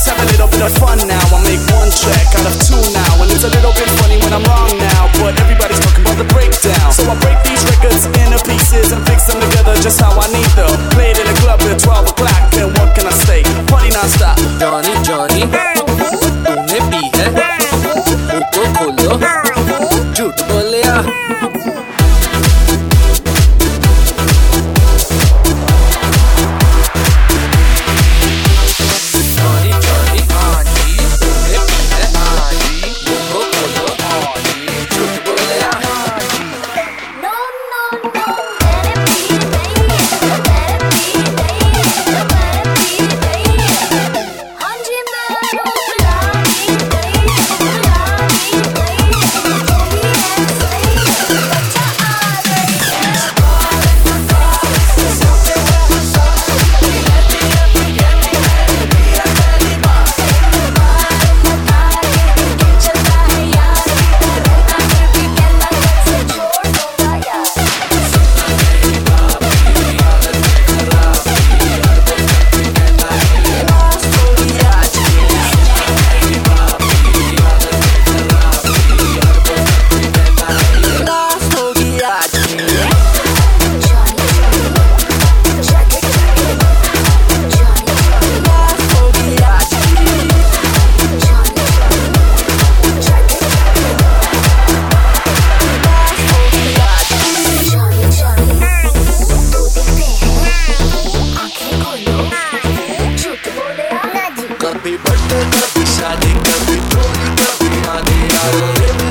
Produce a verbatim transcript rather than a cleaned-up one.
Let's have a little bit of fun now. I make one track out of two now, and it's a little bit funny when I'm wrong now, but everybody's talking about the breakdown. So I break these records into pieces and fix them together just how I need them. Play it in the club at twelve o'clock, then what can I say? Party non-stop. Johnny, Johnny, तूने पी है, मुँह को खोलो, झूठ बोले आ. कभी birthday कभी शादी कभी चोरी कभी आगे आगे